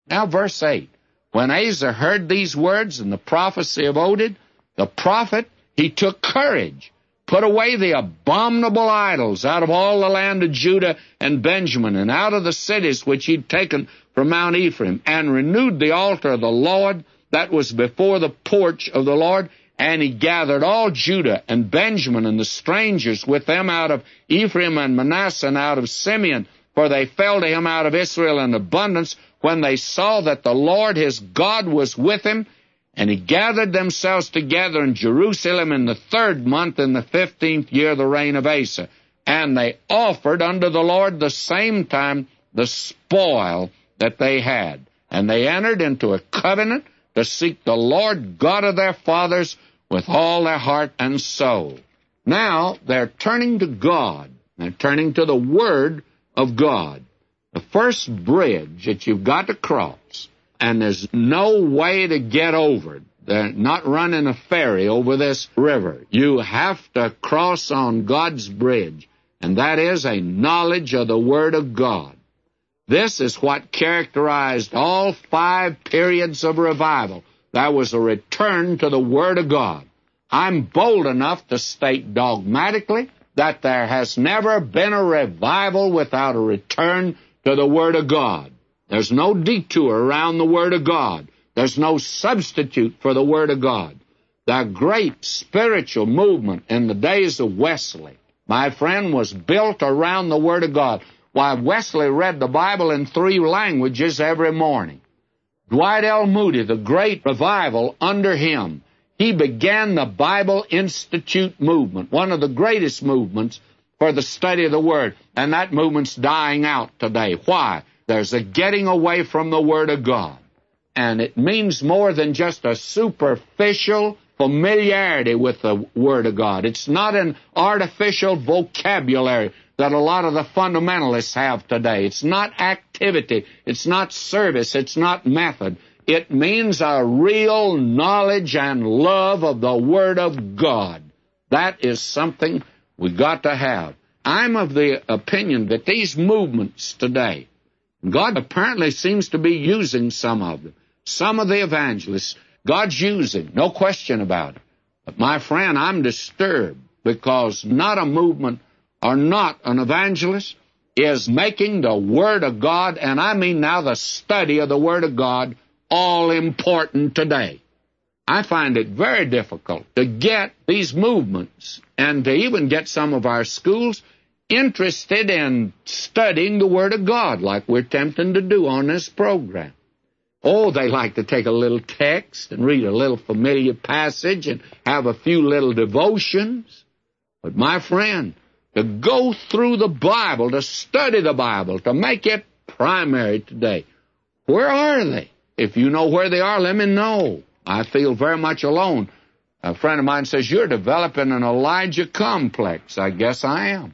Now, verse 8. When Asa heard these words and the prophecy of Oded, the prophet, he took courage, put away the abominable idols out of all the land of Judah and Benjamin, and out of the cities which he'd taken from Mount Ephraim, and renewed the altar of the Lord that was before the porch of the Lord. And he gathered all Judah and Benjamin and the strangers with them out of Ephraim and Manasseh and out of Simeon, for they fell to him out of Israel in abundance when they saw that the Lord his God was with him. And he gathered themselves together in Jerusalem in the 3rd month in the 15th year of the reign of Asa. And they offered unto the Lord the same time the spoil that they had. And they entered into a covenant to seek the Lord God of their fathers with all their heart and soul. Now they're turning to God. They're turning to the Word of God. The first bridge that you've got to cross, and there's no way to get over it. They're not running a ferry over this river. You have to cross on God's bridge, and that is a knowledge of the Word of God. This is what characterized all 5 periods of revival. That was a return to the Word of God. I'm bold enough to state dogmatically that there has never been a revival without a return to the Word of God. There's no detour around the Word of God. There's no substitute for the Word of God. The great spiritual movement in the days of Wesley, my friend, was built around the Word of God. Why, Wesley read the Bible in 3 languages every morning. Dwight L. Moody, the great revival under him, he began the Bible Institute movement, one of the greatest movements for the study of the Word, and that movement's dying out today. Why? There's a getting away from the Word of God, and it means more than just a superficial familiarity with the Word of God. It's not an artificial vocabulary that a lot of the fundamentalists have today. It's not activity. It's not service. It's not method. It means a real knowledge and love of the Word of God. That is something we've got to have. I'm of the opinion that these movements today, God apparently seems to be using some of them. Some of the evangelists, God's using, no question about it. But my friend, I'm disturbed because not a movement or not an evangelist is making the Word of God, and I mean now the study of the Word of God, all important today. I find it very difficult to get these movements and to even get some of our schools interested in studying the Word of God like we're attempting to do on this program. Oh, they like to take a little text and read a little familiar passage and have a few little devotions. But my friend, to go through the Bible, to study the Bible, to make it primary today, where are they? If you know where they are, let me know. I feel very much alone. A friend of mine says, you're developing an Elijah complex. I guess I am.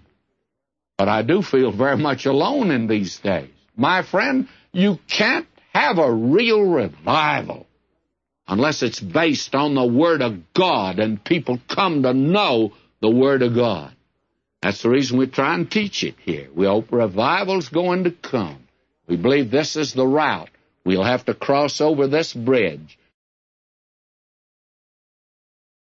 But I do feel very much alone in these days. My friend, you can't have a real revival unless it's based on the Word of God and people come to know the Word of God. That's the reason we try and teach it here. We hope revival's going to come. We believe this is the route. We'll have to cross over this bridge.